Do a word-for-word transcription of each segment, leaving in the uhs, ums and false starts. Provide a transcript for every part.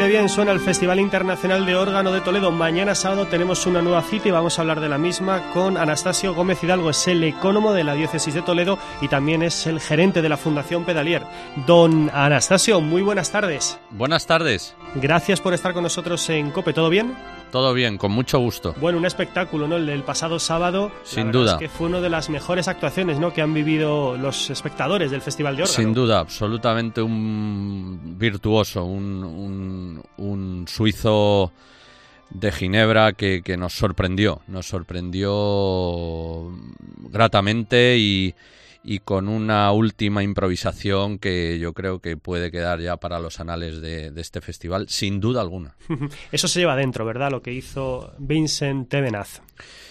de bien, suena el Festival Internacional de Órgano de Toledo. Mañana sábado tenemos una nueva cita y vamos a hablar de la misma con Anastasio Gómez Hidalgo. Es el ecónomo de la Diócesis de Toledo y también es el gerente de la Fundación Pedalier. Don Anastasio, muy buenas tardes. Buenas tardes. Gracias por estar con nosotros en COPE. ¿Todo bien? Todo bien, con mucho gusto. Bueno, un espectáculo, ¿no? El del pasado sábado. Sin duda. Es que fue una de las mejores actuaciones, ¿no?, que han vivido los espectadores del Festival de Órgano. Sin duda, absolutamente un virtuoso, un, un, un suizo de Ginebra que, que nos sorprendió, nos sorprendió gratamente y, y con una última improvisación que yo creo que puede quedar ya para los anales de, de este festival, sin duda alguna. Eso se lleva dentro, ¿verdad?, lo que hizo Vincent Tevenaz.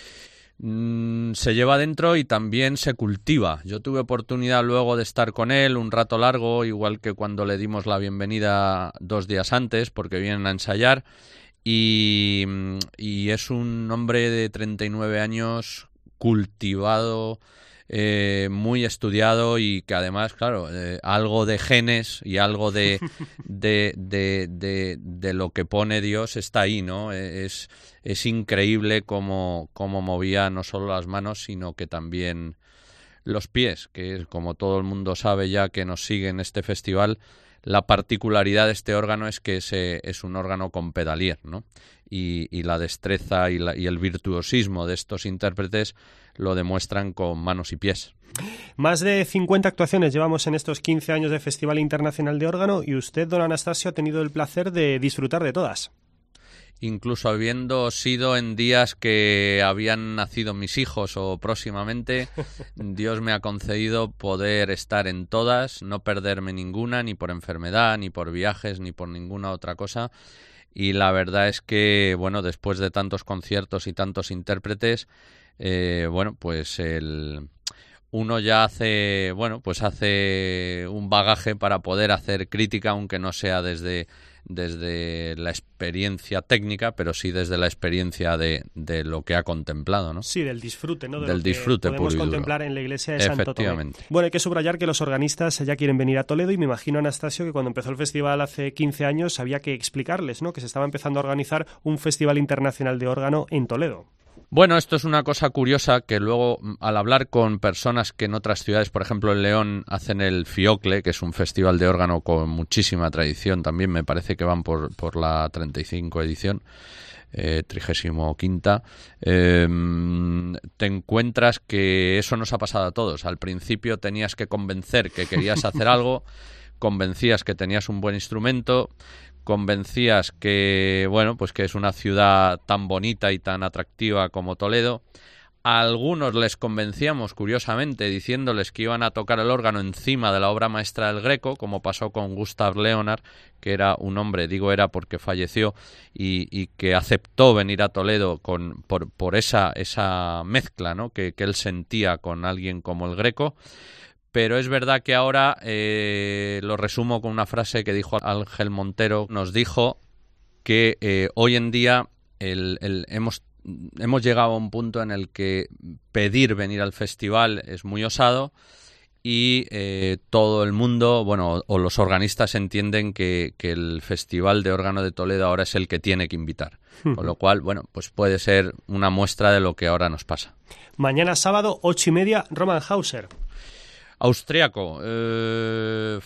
Mm, se lleva dentro y también se cultiva. Yo tuve oportunidad luego de estar con él un rato largo, igual que cuando le dimos la bienvenida dos días antes, porque vienen a ensayar, y, y es un hombre de treinta y nueve años cultivado, Eh, muy estudiado y que además, claro, eh, algo de genes y algo de, de, de, de, de lo que pone Dios está ahí, ¿no? Es, es increíble cómo, cómo movía no solo las manos, sino que también los pies, que como todo el mundo sabe ya que nos sigue en este festival, la particularidad de este órgano es que es, es un órgano con pedalier, ¿no? Y, y la destreza y, la, y el virtuosismo de estos intérpretes lo demuestran con manos y pies. Más de cincuenta actuaciones llevamos en estos quince años de Festival Internacional de Órgano y usted, don Anastasio, ha tenido el placer de disfrutar de todas. Incluso habiendo sido en días que habían nacido mis hijos o próximamente, Dios me ha concedido poder estar en todas, no perderme ninguna, ni por enfermedad, ni por viajes, ni por ninguna otra cosa. Y la verdad es que, bueno, después de tantos conciertos y tantos intérpretes, eh, bueno, pues el... uno ya hace, bueno, pues hace un bagaje para poder hacer crítica, aunque no sea desde, desde la experiencia técnica, pero sí desde la experiencia de, de lo que ha contemplado, ¿no? Sí, del disfrute, ¿no? De del lo que disfrute podemos puro y contemplar duro. En la iglesia de Santo Tomé. Efectivamente. Bueno, hay que subrayar que los organistas ya quieren venir a Toledo y me imagino, Anastasio, que cuando empezó el festival hace quince años había que explicarles, ¿no?, que se estaba empezando a organizar un Festival Internacional de Órgano en Toledo. Bueno, esto es una cosa curiosa que luego, al hablar con personas que en otras ciudades, por ejemplo en León, hacen el Fiocle, que es un festival de órgano con muchísima tradición, también me parece que van por, por la treinta y cinco edición, eh, trigésimo quinta, eh, te encuentras que eso nos ha pasado a todos. Al principio tenías que convencer que querías hacer algo, convencías que tenías un buen instrumento, convencías que, bueno, pues que es una ciudad tan bonita y tan atractiva como Toledo. A algunos les convencíamos, curiosamente, diciéndoles que iban a tocar el órgano encima de la obra maestra del Greco, como pasó con Gustav Leonard, que era un hombre, digo era porque falleció, y, y que aceptó venir a Toledo con, por, por esa, esa mezcla, ¿no?, que, que él sentía con alguien como el Greco. Pero es verdad que ahora, eh, lo resumo con una frase que dijo Ángel Montero, nos dijo que eh, hoy en día el, el, hemos, hemos llegado a un punto en el que pedir venir al festival es muy osado y eh, todo el mundo, bueno, o, o los organistas entienden que, que el Festival de Órgano de Toledo ahora es el que tiene que invitar. Con lo cual, bueno, pues puede ser una muestra de lo que ahora nos pasa. Mañana sábado, ocho y media, Roman Hauser. Austriaco, eh,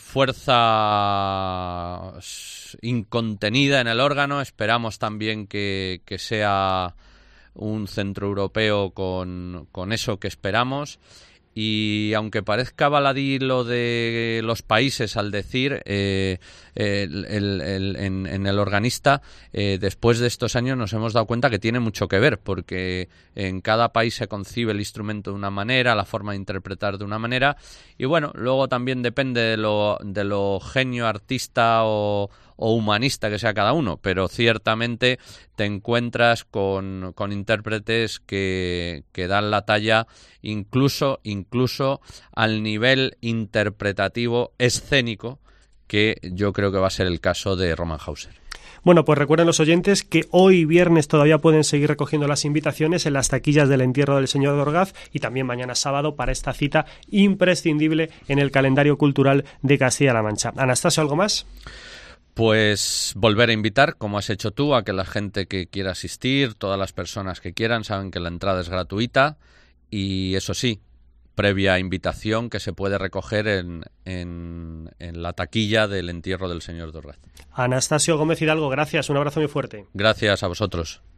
fuerza incontenida en el órgano. Esperamos también que, que sea un centroeuropeo con, con eso que esperamos. Y aunque parezca baladí lo de los países al decir, eh, el, el, el, en, en el organista, eh, después de estos años nos hemos dado cuenta que tiene mucho que ver, porque en cada país se concibe el instrumento de una manera, la forma de interpretar de una manera, y bueno, luego también depende de lo, de lo genio artista o, o humanista que sea cada uno, pero ciertamente te encuentras con, con intérpretes que, que dan la talla incluso, incluso al nivel interpretativo escénico, que yo creo que va a ser el caso de Roman Hauser. Bueno, pues recuerden los oyentes que hoy viernes todavía pueden seguir recogiendo las invitaciones en las taquillas del entierro del señor de Orgaz y también mañana sábado para esta cita imprescindible en el calendario cultural de Castilla-La Mancha. Anastasio, ¿algo más? Pues volver a invitar, como has hecho tú, a que la gente que quiera asistir, todas las personas que quieran, saben que la entrada es gratuita y eso sí, previa invitación que se puede recoger en, en, en la taquilla del entierro del señor de Orgaz. Anastasio Gómez Hidalgo, gracias, un abrazo muy fuerte. Gracias a vosotros.